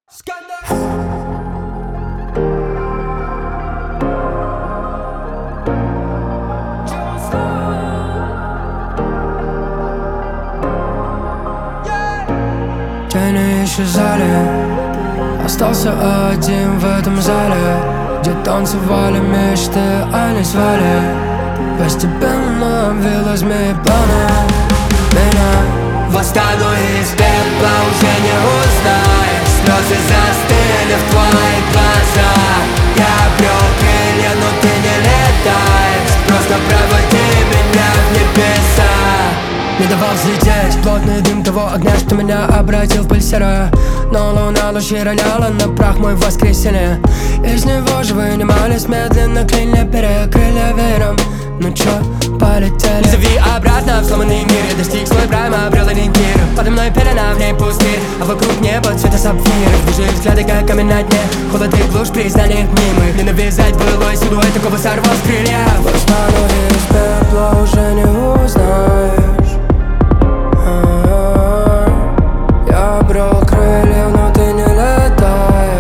Тени исчезали, остался один в этом зале, где танцевали мечты, они звали. Постепенно обвилась змеи планы меня. Восстану из пепла, уже не узнаешь. Слезы застыли в твоих глазах. Я обрел крылья, но ты не летаешь. Просто проводи меня в небеса. Не давал взлететь плотный дым того огня, что меня обратил в пыль серую. Но луна лучи роняла на прах мой воскресенье. Из него же вынимались медленно клинья, перекрыли веером. Ну чё, полетели. Не зови обратно в сломанный мир. Я достиг свой прайм, обрел ориентир. Подо мной пелена, в ней пустырь, а вокруг небо цвета сапфиров. Движи взгляды, как камень на дне. Холод и глушь признаний мнимых. Не навязать былой силуэт, такого сорвал с крыльев. Восстану из пепла, уже не узнаешь. Я обрел крылья, но ты не летаешь.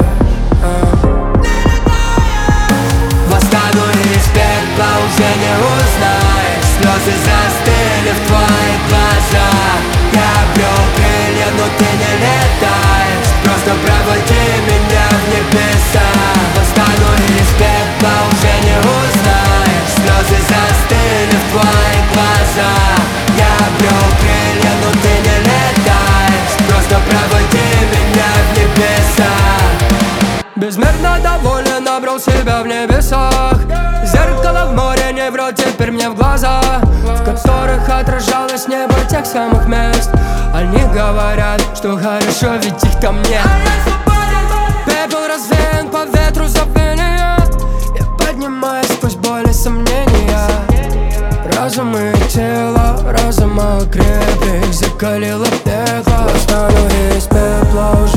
Восстану из пепла, уже не узнаешь. Слезы застыли в твоих глазах. Я обрел крылья, но ты не летаешь. Просто проводи меня в небеса. Восстану из пепла, уже не узнаешь. Слезы застыли в твоих глазах. Я обрел крылья, но ты не летаешь. Просто проводи меня в небеса. Безмерно доволен, набрал себя в небесах. Зеркало в море, не врет теперь мне в глаза, в которых отражалось небо тех самых мест. Они говорят, что хорошо, ведь их там нет. Пепел развеян по ветру забвения. Я поднимаюсь сквозь боль и сомнения. Разум и тело, разум окрепли, их закалило пекло. Восстану из пепла, уже